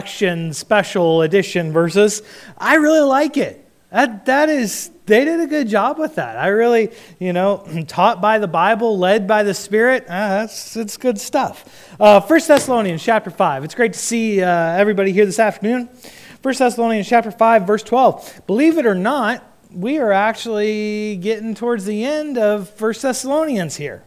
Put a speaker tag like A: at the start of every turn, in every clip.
A: special edition verses. I really like it. They did a good job with that. I really, taught by the Bible, led by the Spirit. It's good stuff. 1 Thessalonians chapter 5. It's great to see everybody here this afternoon. 1 Thessalonians chapter 5, verse 12. Believe it or not, we are actually getting towards the end of 1 Thessalonians here.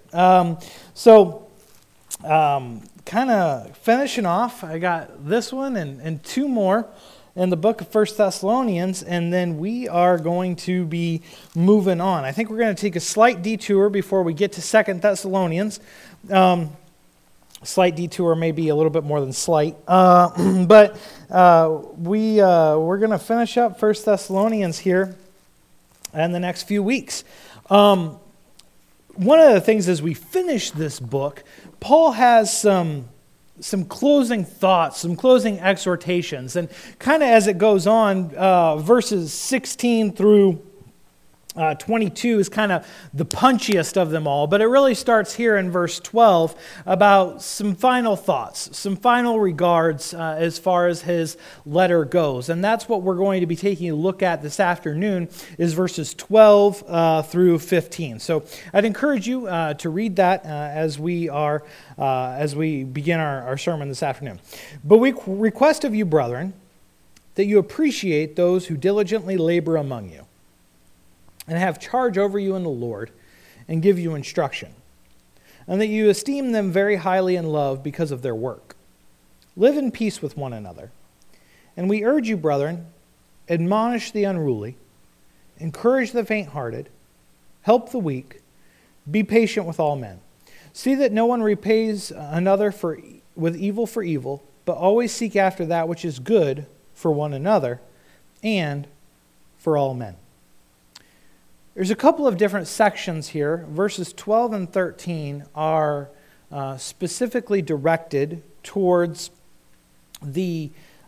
A: Kind of finishing off, I got this one and two more in the book of 1 Thessalonians, and then we are going to be moving on. I think we're going to take a slight detour before we get to 2 Thessalonians. Slight detour may be a little bit more than slight, but we're going to finish up 1 Thessalonians here in the next few weeks. One of the things as we finish this book, Paul has some closing thoughts, some closing exhortations, and kind of as it goes on, verses 16 through 22 is kind of the punchiest of them all, but it really starts here in verse 12 about some final thoughts, some final regards as far as his letter goes. And that's what we're going to be taking a look at this afternoon is verses 12 through 15. So I'd encourage you to read that as we begin our sermon this afternoon. But we request of you, brethren, that you appreciate those who diligently labor among you, and have charge over you in the Lord, and give you instruction, and that you esteem them very highly in love because of their work. Live in peace with one another. And we urge you, brethren, admonish the unruly, encourage the faint-hearted, help the weak, be patient with all men. See that no one repays another with evil for evil, but always seek after that which is good for one another and for all men. There's a couple of different sections here. Verses 12 and 13 are specifically directed towards the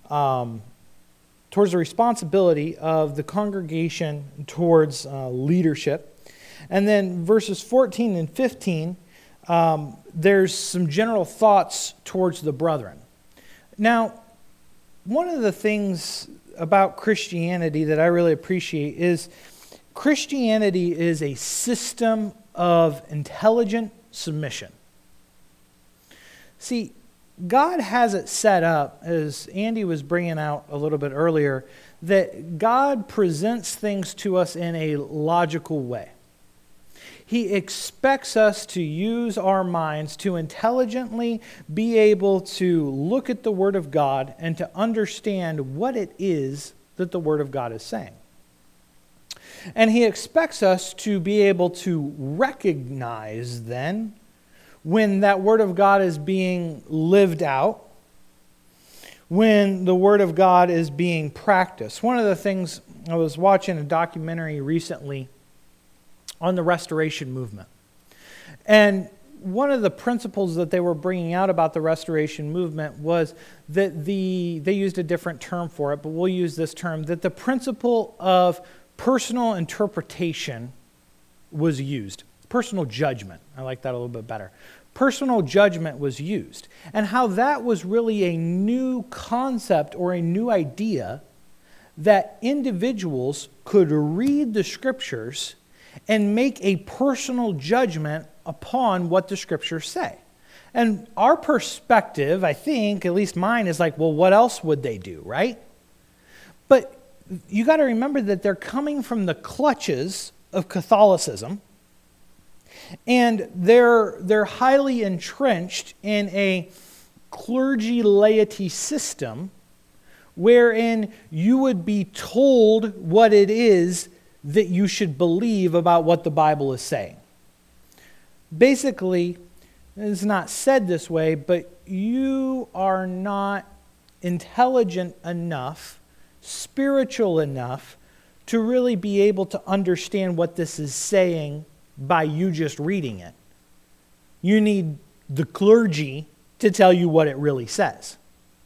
A: responsibility of the congregation towards leadership. And then verses 14 and 15, there's some general thoughts towards the brethren. Now, one of the things about Christianity that I really appreciate is Christianity is a system of intelligent submission. See, God has it set up, as Andy was bringing out a little bit earlier, that God presents things to us in a logical way. He expects us to use our minds to intelligently be able to look at the Word of God and to understand what it is that the Word of God is saying. And he expects us to be able to recognize then when that Word of God is being lived out, when the Word of God is being practiced. One of the things, I was watching a documentary recently on the Restoration Movement. And one of the principles that they were bringing out about the Restoration Movement was that they used a different term for it, but we'll use this term, that the principle of personal interpretation was used. Personal judgment. I like that a little bit better. Personal judgment was used. And how that was really a new concept or a new idea that individuals could read the Scriptures and make a personal judgment upon what the Scriptures say. And our perspective, I think, at least mine, is like, well, what else would they do, right? But you got to remember that they're coming from the clutches of Catholicism, and they're highly entrenched in a clergy laity system wherein you would be told what it is that you should believe about what the Bible is saying. Basically, it's not said this way, but you are not intelligent enough, spiritual enough to really be able to understand what this is saying by you just reading it. You need the clergy to tell you what it really says.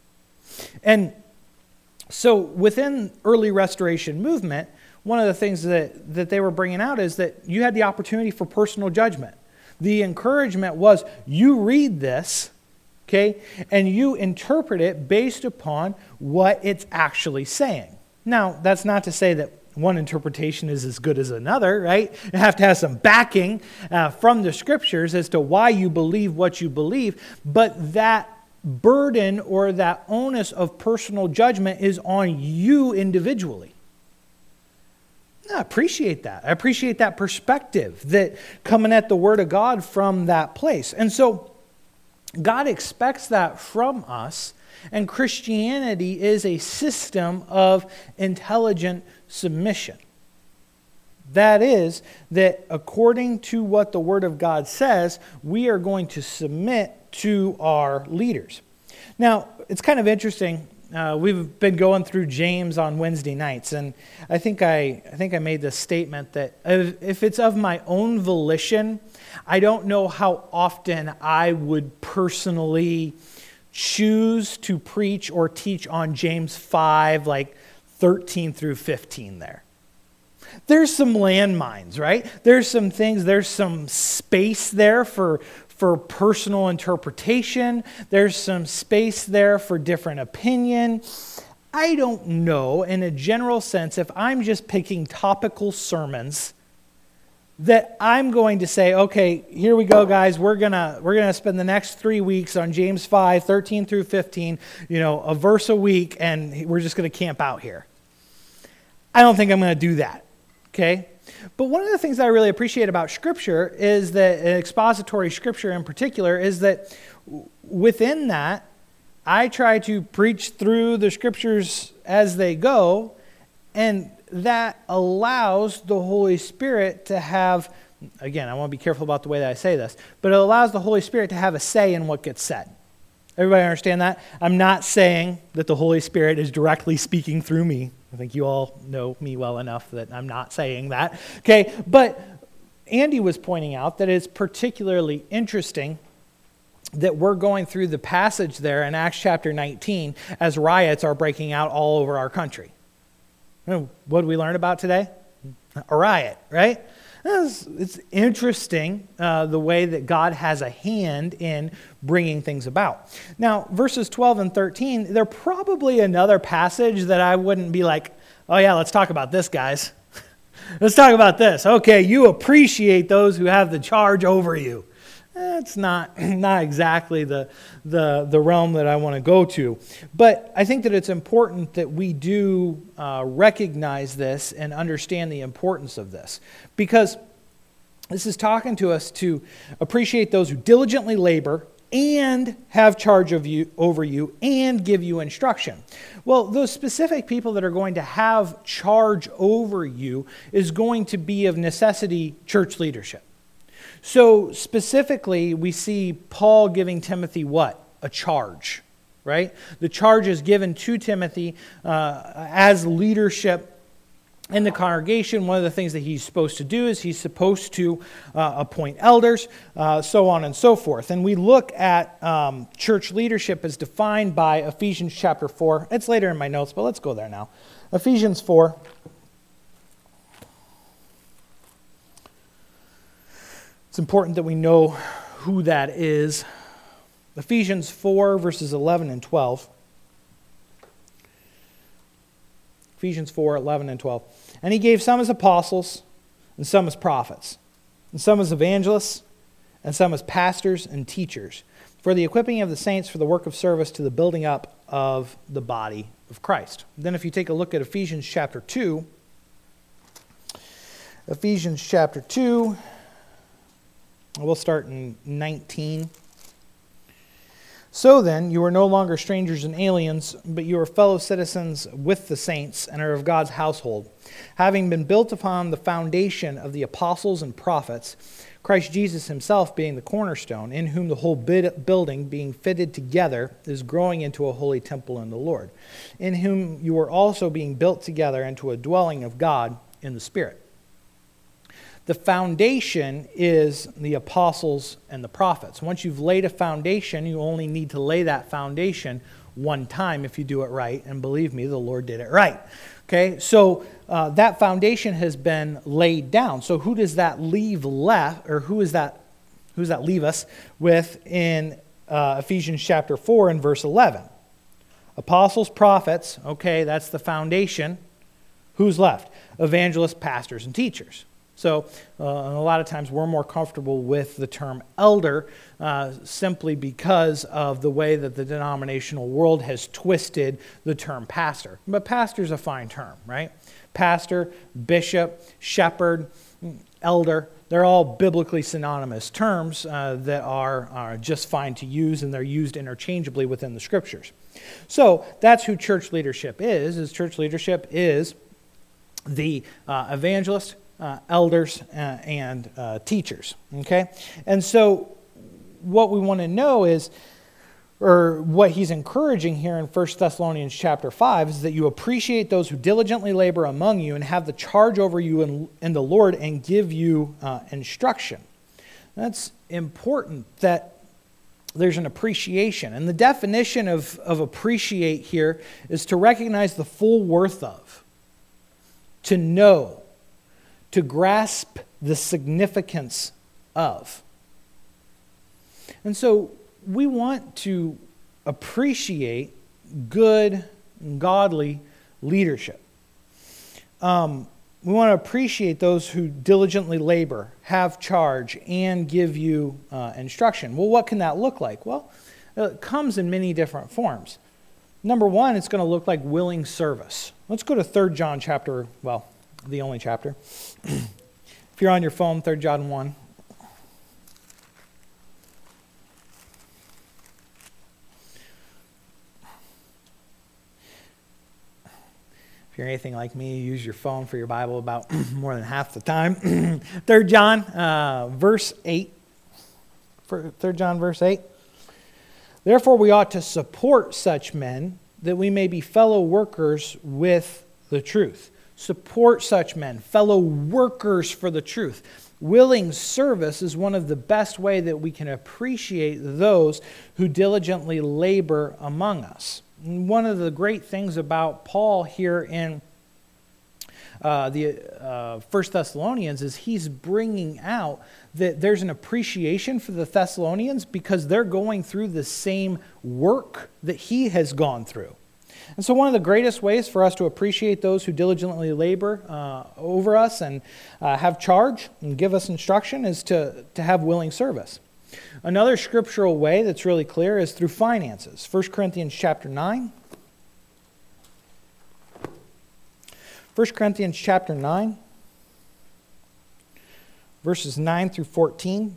A: And so within early Restoration movement, one of the things that they were bringing out is that you had the opportunity for personal judgment. The encouragement was, you read this, okay? And you interpret it based upon what it's actually saying. Now, that's not to say that one interpretation is as good as another, right? You have to have some backing from the Scriptures as to why you believe what you believe, but that burden or that onus of personal judgment is on you individually. I appreciate that. I appreciate that perspective, that coming at the Word of God from that place. And so God expects that from us, and Christianity is a system of intelligent submission. That is, that according to what the Word of God says, we are going to submit to our leaders. Now, it's kind of interesting. We've been going through James on Wednesday nights, and I think I made this statement that if it's of my own volition, I don't know how often I would personally choose to preach or teach on James 5, like 13 through 15 there. There's some landmines, right? There's some things, there's some space there for personal interpretation. There's some space there for different opinion. I don't know, in a general sense, if I'm just picking topical sermons, that I'm going to say, okay, here we go, guys. We're gonna spend the next 3 weeks on James 5, 13 through 15, a verse a week, and we're just going to camp out here. I don't think I'm going to do that, okay? But one of the things that I really appreciate about Scripture is that, expository Scripture in particular, is that within that, I try to preach through the Scriptures as they go, and that allows the Holy Spirit to have, again, I want to be careful about the way that I say this, but it allows the Holy Spirit to have a say in what gets said. Everybody understand that? I'm not saying that the Holy Spirit is directly speaking through me. I think you all know me well enough that I'm not saying that. Okay, but Andy was pointing out that it's particularly interesting that we're going through the passage there in Acts chapter 19 as riots are breaking out all over our country. What did we learn about today? A riot, right? It's interesting the way that God has a hand in bringing things about. Now, verses 12 and 13, they're probably another passage that I wouldn't be like, oh yeah, let's talk about this, guys. Let's talk about this. Okay, you appreciate those who have the charge over you. It's not exactly the realm that I want to go to. But I think that it's important that we do recognize this and understand the importance of this. Because this is talking to us to appreciate those who diligently labor and have charge of you over you and give you instruction. Well, those specific people that are going to have charge over you is going to be of necessity church leadership. So specifically, we see Paul giving Timothy what? A charge, right? The charge is given to Timothy as leadership in the congregation. One of the things that he's supposed to do is he's supposed to appoint elders, so on and so forth. And we look at church leadership as defined by Ephesians chapter 4. It's later in my notes, but let's go there now. Ephesians 4. It's important that we know who that is. Ephesians 4, verses 11 and 12. Ephesians 4, 11 and 12. And he gave some as apostles, and some as prophets, and some as evangelists, and some as pastors and teachers, for the equipping of the saints for the work of service to the building up of the body of Christ. Then if you take a look at Ephesians chapter 2, Ephesians chapter 2, we'll start in 19. So then, you are no longer strangers and aliens, but you are fellow citizens with the saints and are of God's household, having been built upon the foundation of the apostles and prophets, Christ Jesus himself being the cornerstone, in whom the whole building being fitted together is growing into a holy temple in the Lord, in whom you are also being built together into a dwelling of God in the Spirit. The foundation is the apostles and the prophets. Once you've laid a foundation, you only need to lay that foundation one time if you do it right. And believe me, the Lord did it right. Okay, so that foundation has been laid down. So who does that leave left, or who does that leave us with in Ephesians chapter 4 and verse 11. Apostles, prophets, okay, that's the foundation. Who's left? Evangelists, pastors, and teachers. So a lot of times we're more comfortable with the term elder simply because of the way that the denominational world has twisted the term pastor. But pastor's a fine term, right? Pastor, bishop, shepherd, elder, they're all biblically synonymous terms that are just fine to use, and they're used interchangeably within the Scriptures. So that's who church leadership is church leadership is the evangelist, elders, and teachers, okay? And so what we want to know is, or what he's encouraging here in 1 Thessalonians chapter 5, is that you appreciate those who diligently labor among you and have the charge over you in the Lord and give you instruction. That's important that there's an appreciation. And the definition of appreciate here is to recognize the full worth of, to know, to grasp the significance of. And so we want to appreciate good, godly leadership. We want to appreciate those who diligently labor, have charge, and give you instruction. Well, what can that look like? Well, it comes in many different forms. Number one, it's going to look like willing service. Let's go to 3 John chapter, well, the only chapter. If you're on your phone, 3 John 1. If you're anything like me, you use your phone for your Bible about more than half the time. 3 John, verse 8. 3 John, verse 8. Therefore, we ought to support such men that we may be fellow workers with the truth. Support such men, fellow workers for the truth. Willing service is one of the best ways that we can appreciate those who diligently labor among us. And one of the great things about Paul here in the 1 Thessalonians is he's bringing out that there's an appreciation for the Thessalonians because they're going through the same work that he has gone through. And so one of the greatest ways for us to appreciate those who diligently labor over us and have charge and give us instruction is to have willing service. Another scriptural way that's really clear is through finances. 1 Corinthians chapter 9. 1 Corinthians chapter 9, verses 9 through 14.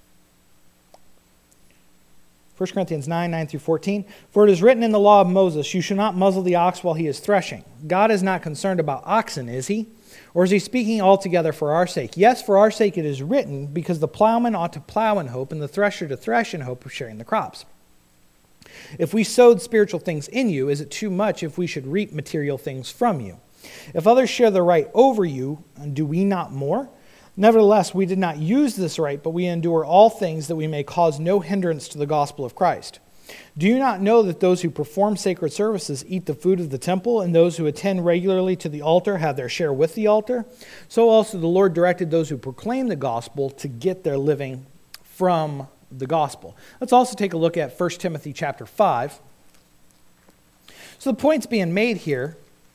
A: 1 Corinthians 9, 9 through 14. For it is written in the law of Moses, you shall not muzzle the ox while he is threshing. God is not concerned about oxen, is he? Or is he speaking altogether for our sake? Yes, for our sake it is written, because the plowman ought to plow in hope, and the thresher to thresh in hope of sharing the crops. If we sowed spiritual things in you, is it too much if we should reap material things from you? If others share the right over you, do we not more? Nevertheless, we did not use this right, but we endure all things that we may cause no hindrance to the gospel of Christ. Do you not know that those who perform sacred services eat the food of the temple, and those who attend regularly to the altar have their share with the altar? So also the Lord directed those who proclaim the gospel to get their living from the gospel. Let's also take a look at 1 Timothy chapter 5. So the point's being made here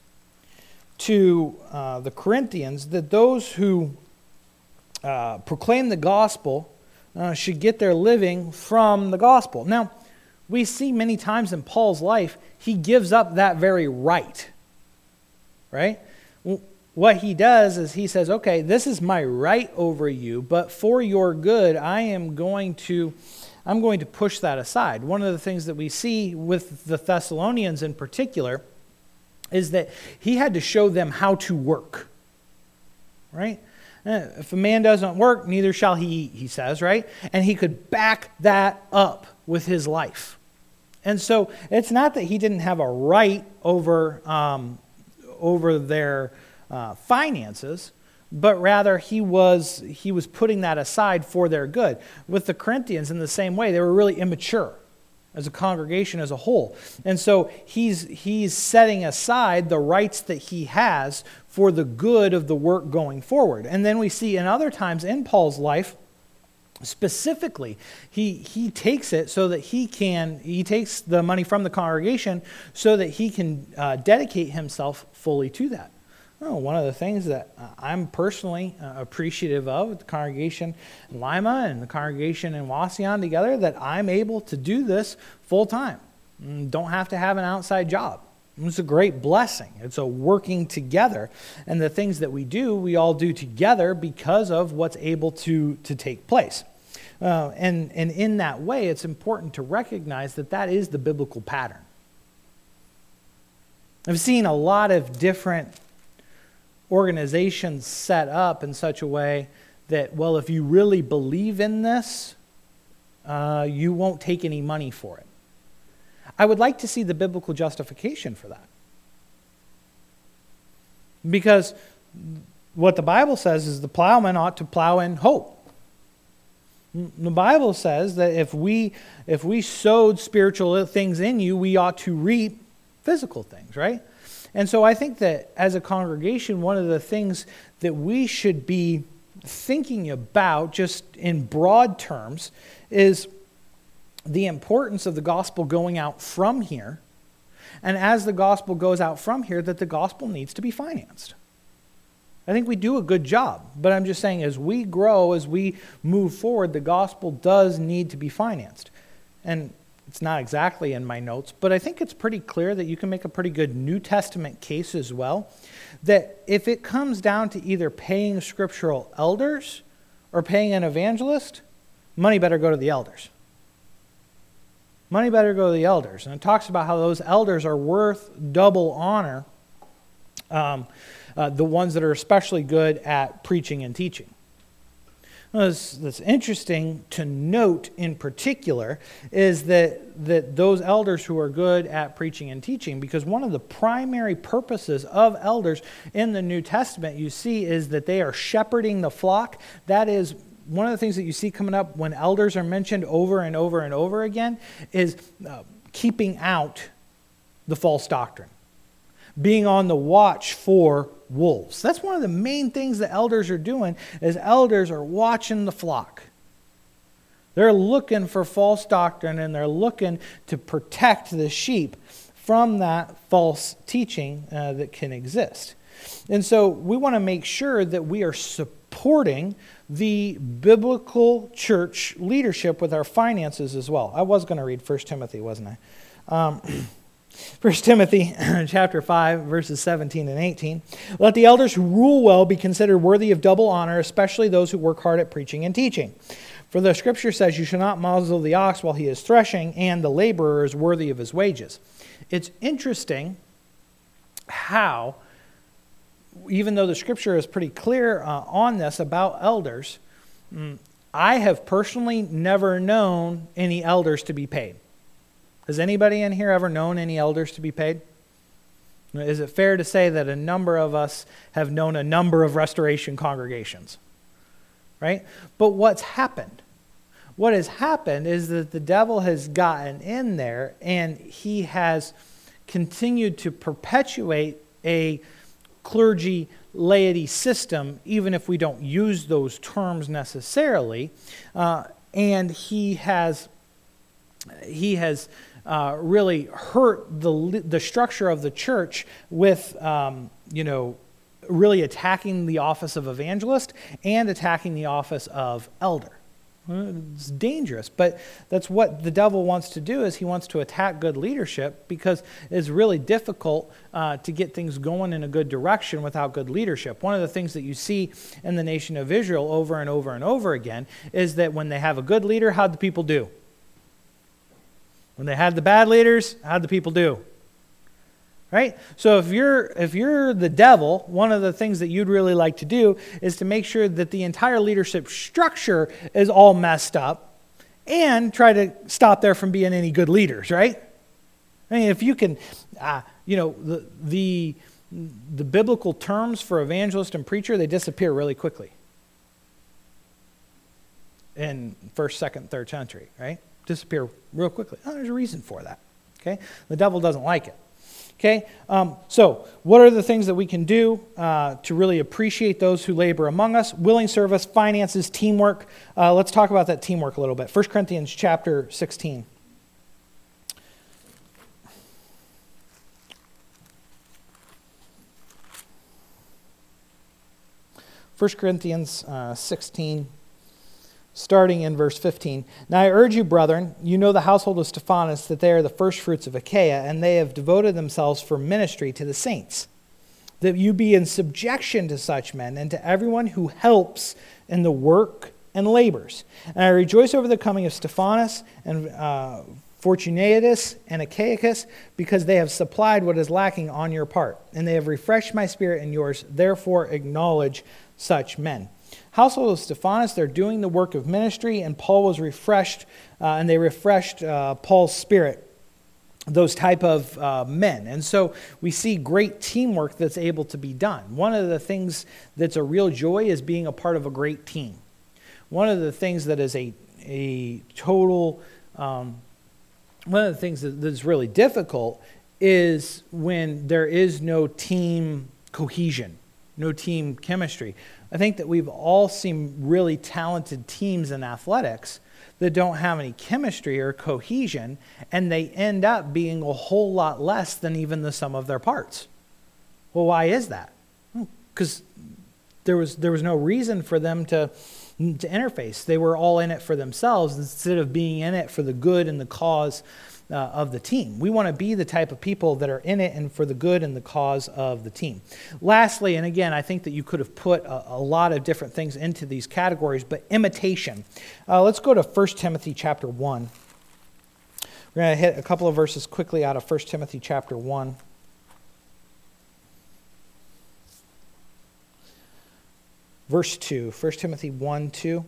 A: to the Corinthians that those who proclaim the gospel should get their living from the gospel. Now, we see many times in Paul's life, he gives up that very right, right? What he does is he says, okay, this is my right over you, but for your good, I'm going to push that aside. One of the things that we see with the Thessalonians in particular is that he had to show them how to work, right? If a man doesn't work, neither shall he eat, he says, right? And he could back that up with his life. And so it's not that he didn't have a right over their finances, but rather he was putting that aside for their good. With the Corinthians, in the same way, they were really immature as a congregation as a whole. And so he's setting aside the rights that he has for the good of the work going forward. And then we see in other times in Paul's life Specifically, he takes it so that he takes the money from the congregation so that he can dedicate himself fully to that. One of the things that I'm personally appreciative of with the congregation in Lima and the congregation in Wauseon together, that I'm able to do this full time. Don't have to have an outside job. It's a great blessing. It's a working together. And the things that we do, we all do together because of what's able to take place. And in that way, it's important to recognize that that is the biblical pattern. I've seen a lot of different organizations set up in such a way that, well, if you really believe in this, you won't take any money for it. I would like to see the biblical justification for that. Because what the Bible says is the plowman ought to plow in hope. The Bible says that if we sowed spiritual things in you, we ought to reap physical things, right? And so I think that as a congregation, one of the things that we should be thinking about, just in broad terms, is the importance of the gospel going out from here. And as the gospel goes out from here, that the gospel needs to be financed. I think we do a good job, but I'm just saying as we grow, as we move forward, the gospel does need to be financed. And it's not exactly in my notes, but I think it's pretty clear that you can make a pretty good New Testament case as well, that if it comes down to either paying scriptural elders or paying an evangelist, money better go to the elders. Money better go to the elders. And it talks about how those elders are worth double honor, the ones that are especially good at preaching and teaching. That's interesting to note in particular is that those elders who are good at preaching and teaching, because one of the primary purposes of elders in the New Testament you see is that they are shepherding the flock. That is one of the things that you see coming up when elders are mentioned over and over and over again is keeping out the false doctrine, being on the watch for wolves. That's one of the main things the elders are doing, is elders are watching the flock. They're looking for false doctrine, and they're looking to protect the sheep from that false teaching that can exist. And so we want to make sure that we are supporting the biblical church leadership with our finances as well. I was going to read 1 Timothy, wasn't I? 1 Timothy chapter 5, verses 17 and 18. Let the elders who rule well be considered worthy of double honor, especially those who work hard at preaching and teaching. For the scripture says, you shall not muzzle the ox while he is threshing, and the laborer is worthy of his wages. It's interesting how, even though the scripture is pretty clear on this about elders, I have personally never known any elders to be paid. Has anybody in here ever known any elders to be paid? Is it fair to say that a number of us have known a number of restoration congregations? Right? But what's happened? What has happened is that the devil has gotten in there and he has continued to perpetuate a clergy laity system, even if we don't use those terms necessarily. And he has really hurt the structure of the church with, really attacking the office of evangelist and attacking the office of elder. It's dangerous, but that's what the devil wants to do, is he wants to attack good leadership, because it's really difficult to get things going in a good direction without good leadership. One of the things that you see in the nation of Israel over and over and over again is that when they have a good leader, how'd the people do? When they had the bad leaders, how'd the people do? Right? So if you're the devil, one of the things that you'd really like to do is to make sure that the entire leadership structure is all messed up and try to stop there from being any good leaders, right? I mean, if you can, the biblical terms for evangelist and preacher, they disappear really quickly in 1st, 2nd, 3rd century, right? Disappear real quickly. Oh, there's a reason for that, okay? The devil doesn't like it. Okay, so what are the things that we can do to really appreciate those who labor among us? Willing service, finances, teamwork. Let's talk about that teamwork a little bit. 1 Corinthians chapter 16. 1 Corinthians 16, starting in verse 15. Now I urge you, brethren, you know the household of Stephanas, that they are the firstfruits of Achaia, and they have devoted themselves for ministry to the saints. That you be in subjection to such men, and to everyone who helps in the work and labors. And I rejoice over the coming of Stephanas and Fortunatus and Achaicus, because they have supplied what is lacking on your part, and they have refreshed my spirit and yours. Therefore acknowledge such men. Household of Stephanas, they're doing the work of ministry, and Paul was refreshed, and they refreshed Paul's spirit, those type of men. And so we see great teamwork that's able to be done. One of the things that's a real joy is being a part of a great team. One of the things that is a total, one of the things that's really difficult is when there is no team cohesion, no team chemistry. I think that we've all seen really talented teams in athletics that don't have any chemistry or cohesion, and they end up being a whole lot less than even the sum of their parts. Well, why is that? Because there was no reason for them to interface. They were all in it for themselves instead of being in it for the good and the cause of the team. We want to be the type of people that are in it and for the good and the cause of the team. Lastly, and again, I think that you could have put a lot of different things into these categories, but imitation. Let's go to 1 Timothy chapter 1. We're going to hit a couple of verses quickly out of 1 Timothy chapter 1. Verse 2, 1 Timothy 1, 2.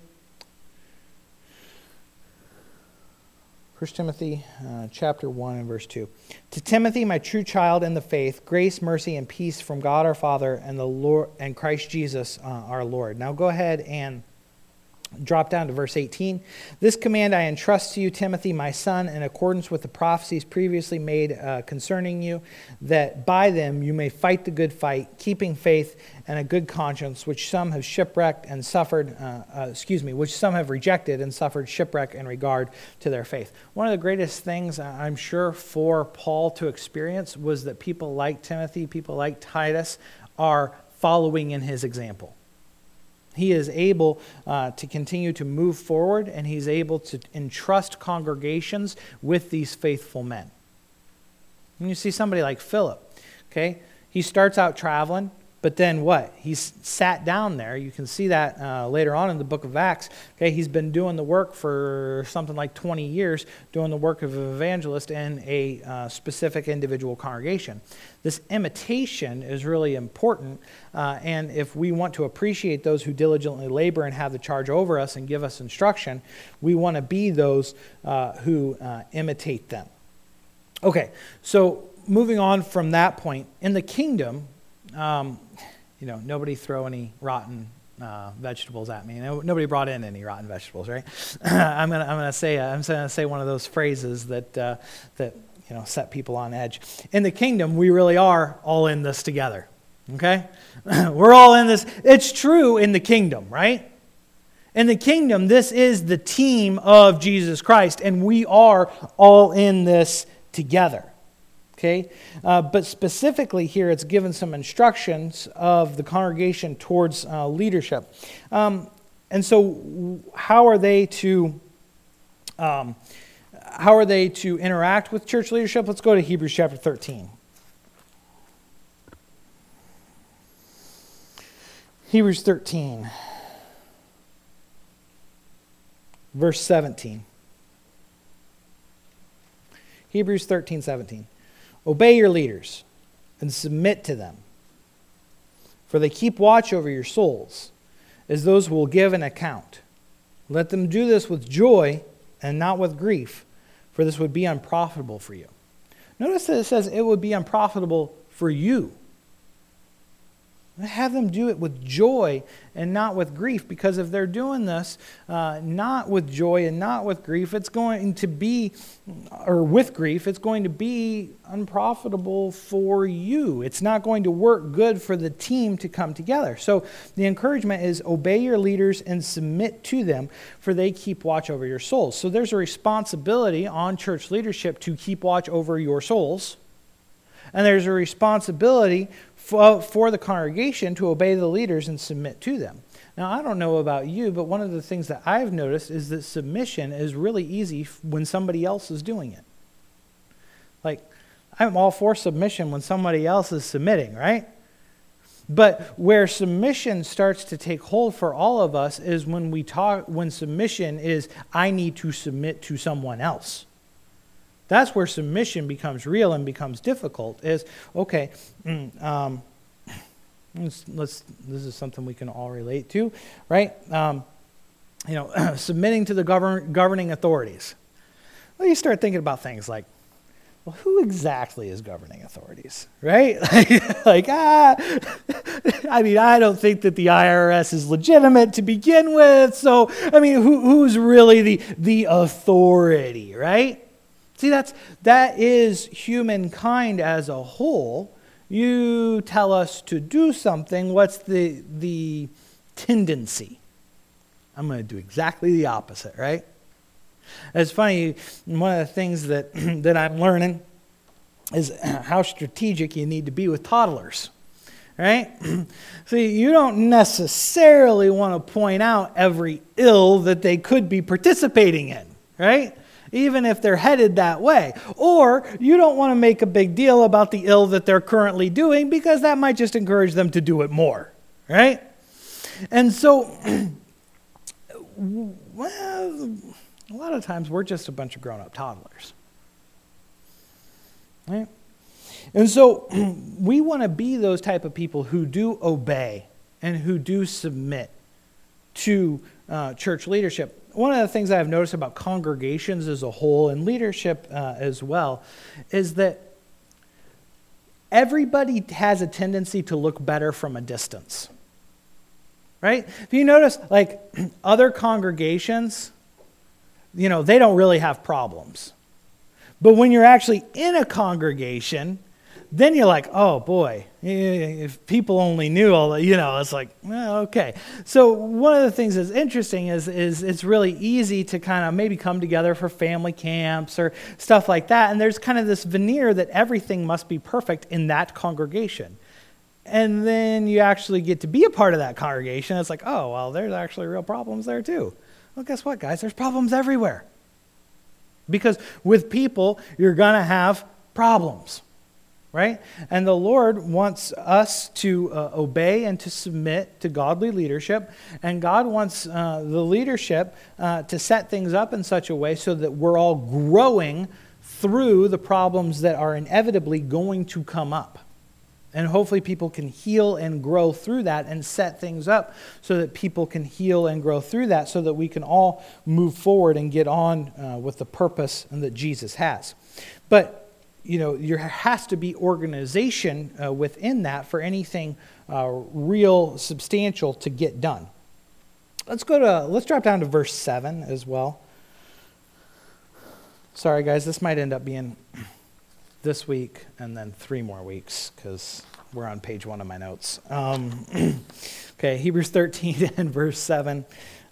A: 1 Timothy chapter 1 and verse 2. To Timothy, my true child in the faith, grace, mercy, and peace from God our Father and the Lord and Christ Jesus our Lord. Now go ahead and drop down to verse 18. This command I entrust to you, Timothy, my son, in accordance with the prophecies previously made concerning you, that by them you may fight the good fight, keeping faith and a good conscience, which some have shipwrecked and suffered, which some have rejected and suffered shipwreck in regard to their faith. One of the greatest things, I'm sure, for Paul to experience was that people like Timothy, people like Titus, are following in his example. He is able to continue to move forward, and he's able to entrust congregations with these faithful men. And you see somebody like Philip, okay? He starts out traveling, but then what? He's sat down there. You can see that later on in the book of Acts. Okay, he's been doing the work for something like 20 years, doing the work of an evangelist in a specific individual congregation. This imitation is really important, and if we want to appreciate those who diligently labor and have the charge over us and give us instruction, we want to be those who imitate them. Okay, so moving on from that point, in the kingdom, nobody throw any rotten vegetables at me. Nobody brought in any rotten vegetables, right? I'm gonna say one of those phrases that set people on edge. In the kingdom, we really are all in this together. Okay, we're all in this. It's true in the kingdom, right? In the kingdom, this is the team of Jesus Christ, and we are all in this together. Okay, but specifically here, it's given some instructions of the congregation towards leadership, and so how are they to interact with church leadership? Let's go to Hebrews chapter 13. Hebrews 13, verse 17. Hebrews 13, 17. Obey your leaders and submit to them, for they keep watch over your souls as those who will give an account. Let them do this with joy and not with grief, for this would be unprofitable for you. Notice that it says it would be unprofitable for you. Have them do it with joy and not with grief, because if they're doing this not with joy and not with grief, it's going to be, or with grief, it's going to be unprofitable for you. It's not going to work good for the team to come together. So the encouragement is obey your leaders and submit to them, for they keep watch over your souls. So there's a responsibility on church leadership to keep watch over your souls. And there's a responsibility for the congregation to obey the leaders and submit to them. Now, I don't know about you, but one of the things that I've noticed is that submission is really easy when somebody else is doing it. Like, I'm all for submission when somebody else is submitting, right? But where submission starts to take hold for all of us is when submission is, I need to submit to someone else. That's where submission becomes real and becomes difficult. Is okay. This is something we can all relate to, right? Submitting to the governing authorities. Well, you start thinking about things like, well, who exactly is governing authorities, right? I don't think that the IRS is legitimate to begin with. So, who's really the authority, right? See, that is humankind as a whole. You tell us to do something, what's the tendency? I'm going to do exactly the opposite, right? It's funny, one of the things that I'm learning is how strategic you need to be with toddlers, right? See, you don't necessarily want to point out every ill that they could be participating in, right? Even if they're headed that way. Or you don't want to make a big deal about the ill that they're currently doing, because that might just encourage them to do it more, right? And so, well, a lot of times we're just a bunch of grown-up toddlers, right? And so we want to be those type of people who do obey and who do submit to church leadership. One of the things I've noticed about congregations as a whole and leadership as well is that everybody has a tendency to look better from a distance, right? If you notice, like other congregations, they don't really have problems. But when you're actually in a congregation, then you're like, oh boy, if people only knew all that, it's like, well, okay. So one of the things that's interesting is it's really easy to kind of maybe come together for family camps or stuff like that. And there's kind of this veneer that everything must be perfect in that congregation. And then you actually get to be a part of that congregation. It's like, oh, well, there's actually real problems there too. Well, guess what, guys? There's problems everywhere. Because with people, you're going to have problems. Right? And the Lord wants us to obey and to submit to godly leadership. And God wants the leadership to set things up in such a way so that we're all growing through the problems that are inevitably going to come up. And hopefully people can heal and grow through that and set things up so that people can heal and grow through that so that we can all move forward and get on with the purpose that Jesus has. But there has to be organization within that for anything real substantial to get done. Let's drop down to verse 7 as well. Sorry guys, this might end up being this week and then 3 more weeks because we're on page 1 of my notes. Okay, Hebrews 13 and verse 7.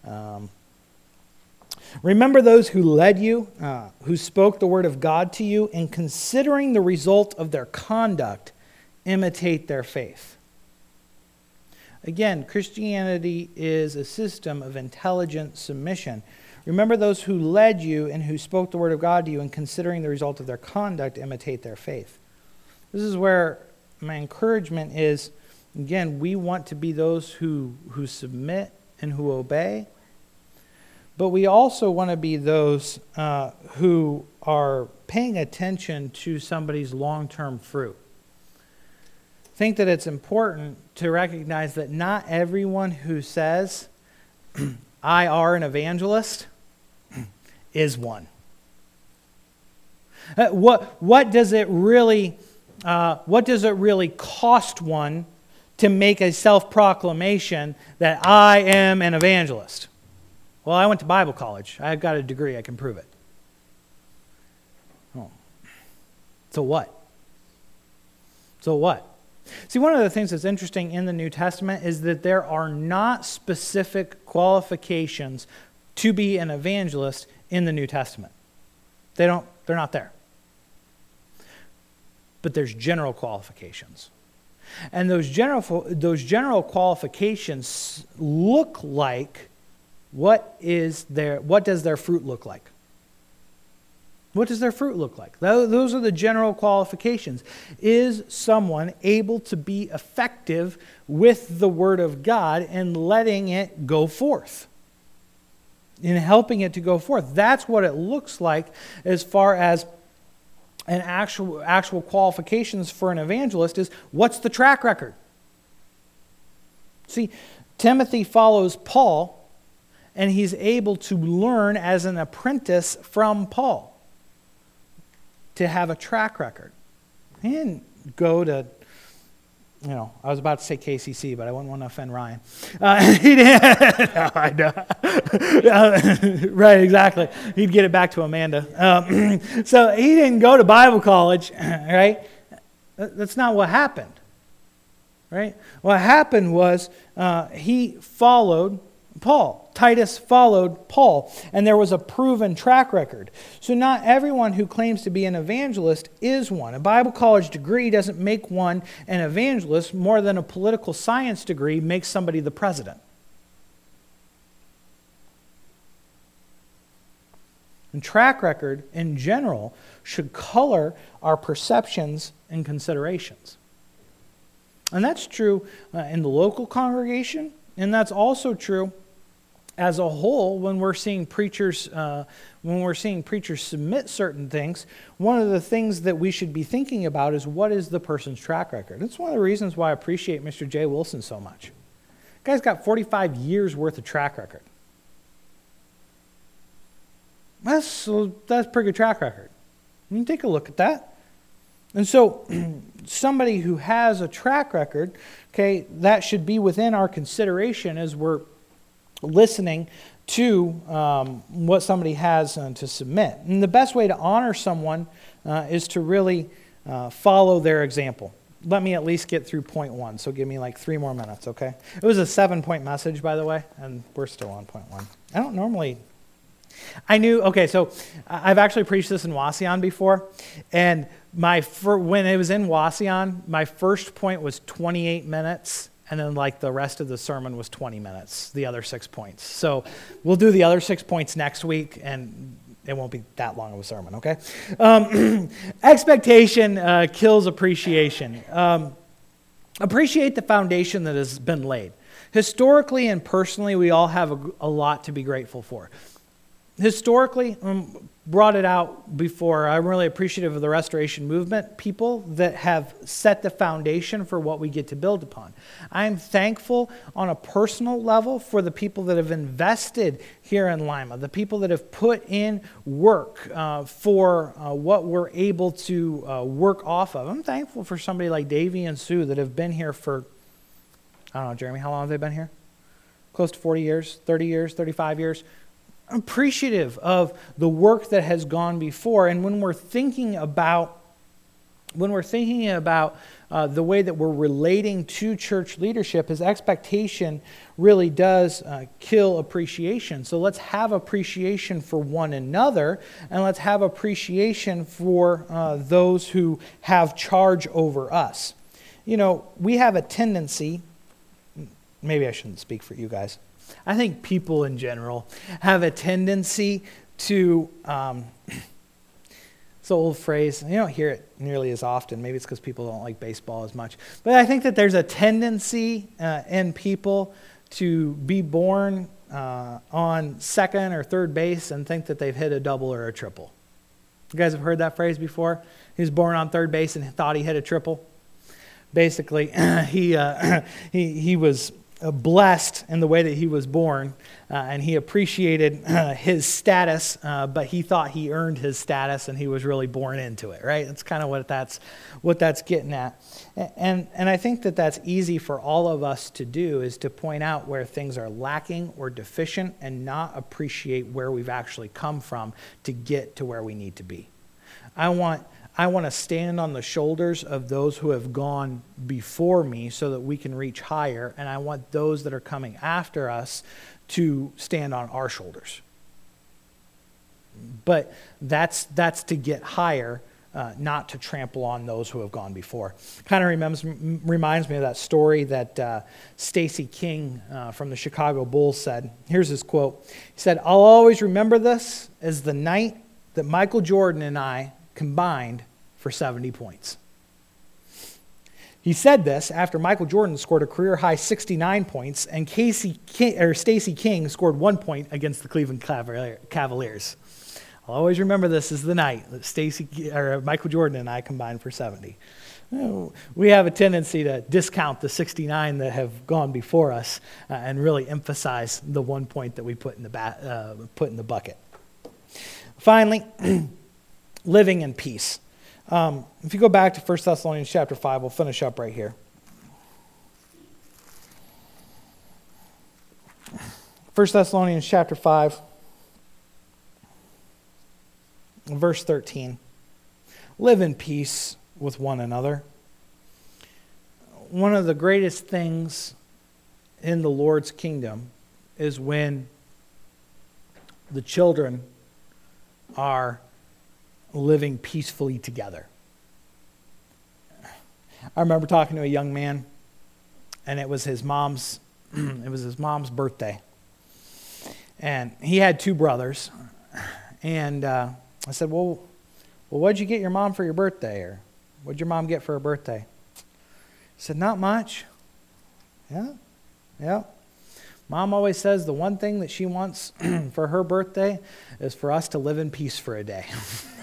A: Remember those who led you, who spoke the word of God to you, and considering the result of their conduct, imitate their faith. Again, Christianity is a system of intelligent submission. Remember those who led you and who spoke the word of God to you, and considering the result of their conduct, imitate their faith. This is where my encouragement is, again, we want to be those who submit and who obey. But we also want to be those who are paying attention to somebody's long-term fruit. I think that it's important to recognize that not everyone who says, I are an evangelist, is one. What does it really cost one to make a self-proclamation that I am an evangelist. Well, I went to Bible college. I've got a degree. I can prove it. Oh. So what? So what? See, one of the things that's interesting in the New Testament is that there are not specific qualifications to be an evangelist in the New Testament. They're not there. But there's general qualifications. And those general qualifications look like, what does their fruit look like? What does their fruit look like? Those are the general qualifications. Is someone able to be effective with the Word of God and letting it go forth? In helping it to go forth. That's what it looks like as far as an actual qualifications for an evangelist is, what's the track record? See, Timothy follows Paul, and he's able to learn as an apprentice from Paul to have a track record. He didn't go to, I was about to say KCC, but I wouldn't want to offend Ryan. He didn't. No, I know. Right, exactly. He'd get it back to Amanda. So he didn't go to Bible college, right? That's not what happened, right? What happened was he followed Paul. Titus followed Paul, and there was a proven track record. So not everyone who claims to be an evangelist is one. A Bible college degree doesn't make one an evangelist more than a political science degree makes somebody the president. And track record, in general, should color our perceptions and considerations. And that's true in the local congregation, and that's also true as a whole when we're seeing preachers submit certain things. One of the things that we should be thinking about is, what is the person's track record? That's one of the reasons why I appreciate Mr. Jay Wilson so much. The guy's got 45 years worth of track record. That's a pretty good track record. You can take a look at that. And so somebody who has a track record, okay, that should be within our consideration as we're listening to what somebody has to submit. And the best way to honor someone is to really follow their example. Let me at least get through point 1, so give me like 3 more minutes, okay? It was a 7-point message, by the way, and we're still on point 1. I don't normally... so I've actually preached this in Wauseon before, and when it was in Wauseon, my first point was 28 minutes, and then like the rest of the sermon was 20 minutes, the other 6 points. So we'll do the other 6 points next week, and it won't be that long of a sermon, okay? Expectation kills appreciation. Appreciate the foundation that has been laid. Historically and personally, we all have a lot to be grateful for. Historically, brought it out before, I'm really appreciative of the Restoration Movement, people that have set the foundation for what we get to build upon. I'm thankful on a personal level for the people that have invested here in Lima, the people that have put in work for what we're able to work off of. I'm thankful for somebody like Davey and Sue that have been here for, I don't know, Jeremy, how long have they been here? Close to 40 years, 30 years, 35 years. I'm appreciative of the work that has gone before, and when we're thinking about the way that we're relating to church leadership, his expectation really does kill appreciation. So let's have appreciation for one another, and let's have appreciation for those who have charge over us. We have a tendency, maybe I shouldn't speak for you guys, I think people in general have a tendency to, it's an old phrase, you don't hear it nearly as often, maybe it's because people don't like baseball as much, but I think that there's a tendency in people to be born on second or third base and think that they've hit a double or a triple. You guys have heard that phrase before? He was born on third base and thought he hit a triple. Basically, he was blessed in the way that he was born, and he appreciated his status, but he thought he earned his status, and he was really born into it, right? That's kind of what that's getting at. And I think that that's easy for all of us to do, is to point out where things are lacking or deficient and not appreciate where we've actually come from to get to where we need to be. I want to stand on the shoulders of those who have gone before me so that we can reach higher, and I want those that are coming after us to stand on our shoulders. But that's to get higher, not to trample on those who have gone before. Kind of reminds me of that story that Stacey King from the Chicago Bulls said. Here's his quote. He said, "I'll always remember this as the night that Michael Jordan and I combined for 70 points. He said this after Michael Jordan scored a career-high 69 points and Stacey King scored 1 point against the Cleveland Cavaliers. I'll always remember this as the night that Michael Jordan and I combined for 70. We have a tendency to discount the 69 that have gone before us and really emphasize the 1 point that we put in the bucket. Finally, living in peace. If you go back to 1 Thessalonians chapter 5, we'll finish up right here. 1 Thessalonians chapter 5, verse 13. Live in peace with one another. One of the greatest things in the Lord's kingdom is when the children are living peacefully together. I remember talking to a young man, and it was his mom's birthday. And he had 2 brothers. And I said, well, what'd you get your mom for your birthday? Or what'd your mom get for her birthday? He said, not much. Yeah. Mom always says the one thing that she wants for her birthday is for us to live in peace for a day.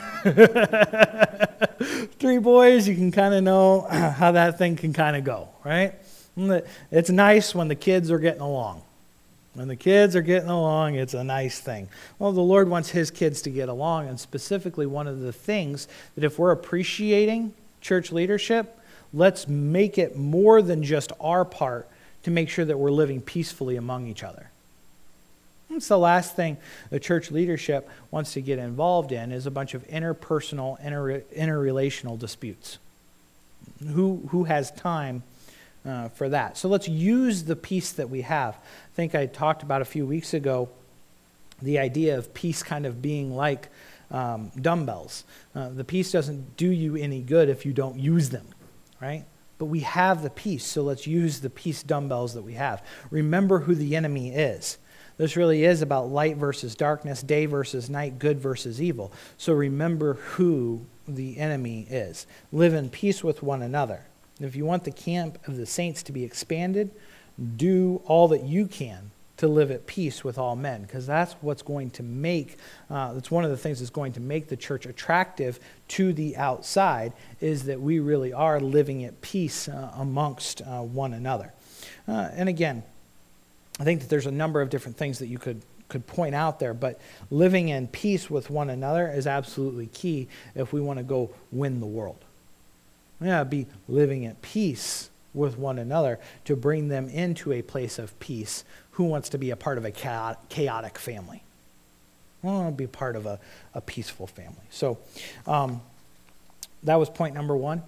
A: 3 boys, you can kind of know how that thing can kind of go, right? It's nice when the kids are getting along. When the kids are getting along, it's a nice thing. Well, the Lord wants his kids to get along, and specifically one of the things that if we're appreciating church leadership, let's make it more than just our part to make sure that we're living peacefully among each other. It's the last thing the church leadership wants to get involved in is a bunch of interpersonal, interrelational disputes. Who has time for that? So let's use the peace that we have. I think I talked about a few weeks ago the idea of peace kind of being like dumbbells. The peace doesn't do you any good if you don't use them, right? But we have the peace, so let's use the peace dumbbells that we have. Remember who the enemy is. This really is about light versus darkness, day versus night, good versus evil. So remember who the enemy is. Live in peace with one another. If you want the camp of the saints to be expanded, do all that you can to live at peace with all men, because that's what's going to make, that's one of the things that's going to make the church attractive to the outside, is that we really are living at peace amongst one another. And again, I think that there's a number of different things that you could point out there, but living in peace with one another is absolutely key if we want to go win the world. We got to be living at peace with one another to bring them into a place of peace. Who wants to be a part of a chaotic family? I want to be part of a peaceful family. So that was point number 1.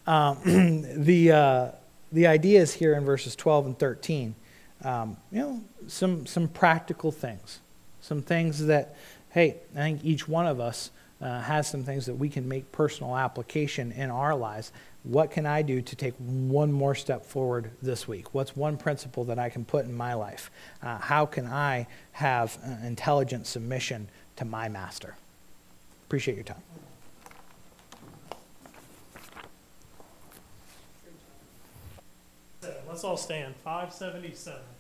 A: The idea is here in verses 12 and 13. Some practical things. Some things that, hey, I think each one of us has some things that we can make personal application in our lives. What can I do to take one more step forward this week? What's one principle that I can put in my life? How can I have intelligent submission to my master? Appreciate your time.
B: Let's all stand. 577.